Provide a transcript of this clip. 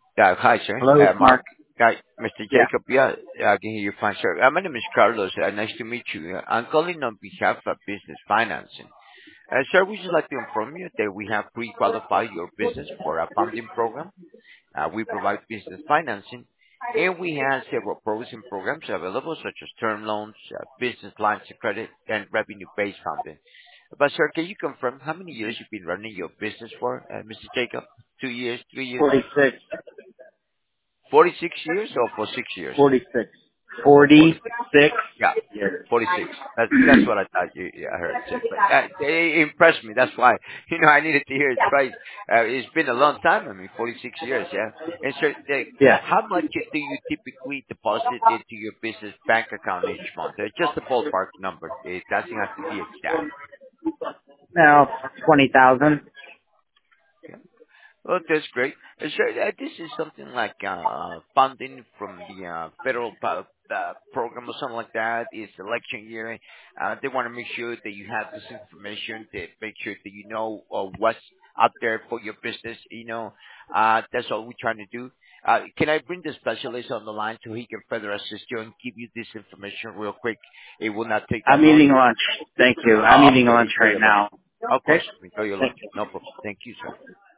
Hi, sir. Hello, Mark. Mark. Hi, Mr. Yeah, Jacob. Yeah, I can hear you fine, sir. My name is Carlos. Nice to meet you. I'm calling on behalf of business financing. Sir, we just like to inform you that we have pre-qualified your business for a funding program. We provide business financing, and we have several programs and programs available, such as term loans, business lines of credit, and revenue-based funding. But, sir, can you confirm how many years you've been running your business for, Mr. Jacob? 2 years, 3 years? 46, 46 years or for 6 years? 46, 46. 46 Yeah, years. 46. That's what I thought I heard it say. But it impressed me. That's why, I needed to hear it twice. It's been a long time. I mean, 46 years, yeah. And so, Yeah. how much do you typically deposit into your business bank account each month? Just a ballpark number. It doesn't have to be exact. Now, 20,000. Oh, that's great. So this is something like funding from the federal program or something like that. It's election year. They want to make sure that you have this information to make sure that you know what's out there for your business. That's all we're trying to do. Can I bring the specialist on the line so he can further assist you and give you this information real quick? It will not take that I'm long. eating lunch. Thank you. I'm eating Okay, lunch enjoy right your lunch. now. Of course, Okay? enjoy your Thank lunch. you. No problem. Thank you, sir.